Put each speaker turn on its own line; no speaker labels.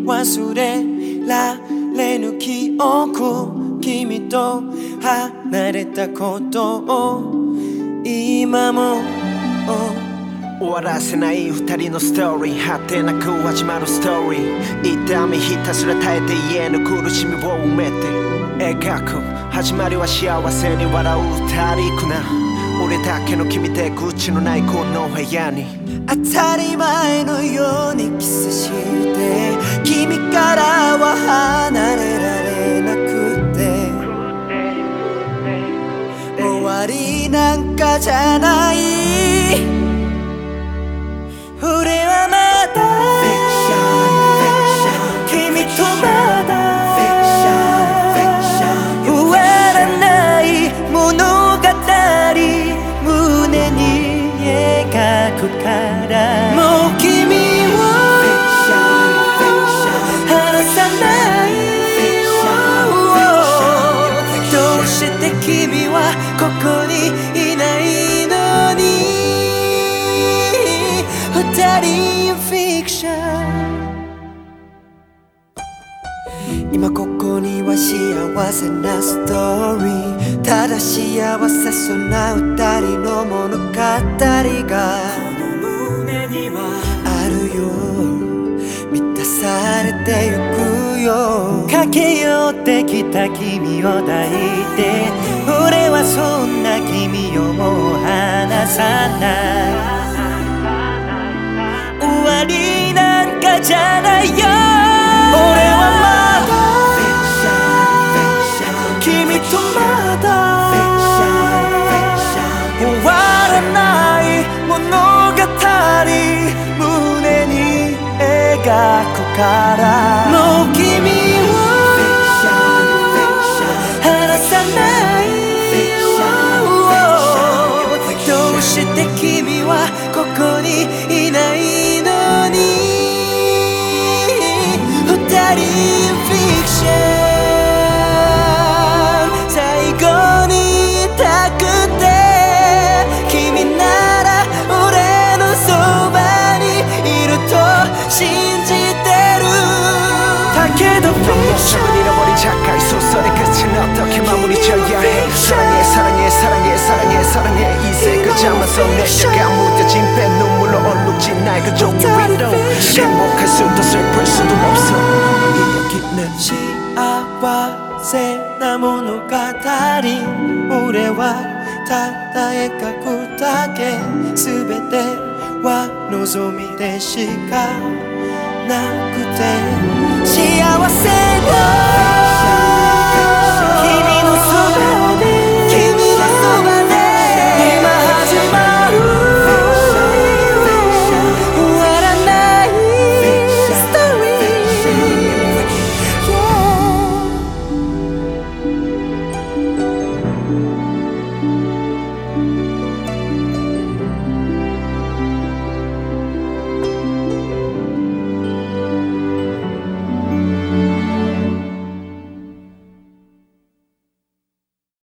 忘れられぬ記憶、君と離れたことを今も
終わらせない二人のストーリー、果てなく始まるストーリー、痛みひたすら耐えて言えぬ苦しみを埋めて描く始まりは幸せに笑う二人くな、俺だけの君で口のないこの部屋に
当たり前のようにキスして君からは離れられなくて、終わりなんかじゃない、俺はまだ君とまだ終わらない物語、胸に描くから、もう君を離さない、どうして君はここにいないのに、二人フィクション、今ここには幸せなストーリー、ただ幸せそうな二人の物語がこの胸にはあるよ、満たされてゆくよ、駆け寄ってきた君を抱いて、俺はそんな君をもう離さない、終わりなんかじゃないよ、俺はまだ君とまだ終わらない物語、胸に描くから、もう君を離さない、どうして君はここにいないのに、二人フィクション、最後にいたくて、君なら俺のそばにいると信じてる、だけどフィクション
착할 소설의 끝은 어떻게 마무리져야 해, 사랑해 사랑해 사랑해 사랑해 사랑해, 이제 그 잠에서 내려가 무뎌진 배 눈물로 얼룩진 나의 그 종이 위로 행복할 수도 슬플 수도 없어,
여기는幸な物語、俺はただ描くだけ、全ては望みでしかなくて、幸せの